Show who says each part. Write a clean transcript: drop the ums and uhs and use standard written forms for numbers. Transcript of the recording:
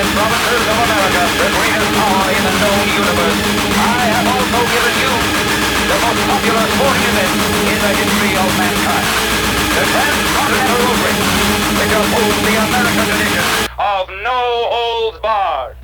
Speaker 1: United Provinces of America, the greatest power in the known universe, I have also given you the most popular sporting event in the history of mankind. The Transcontinental Road Race, which upholds the American tradition of no holds barred.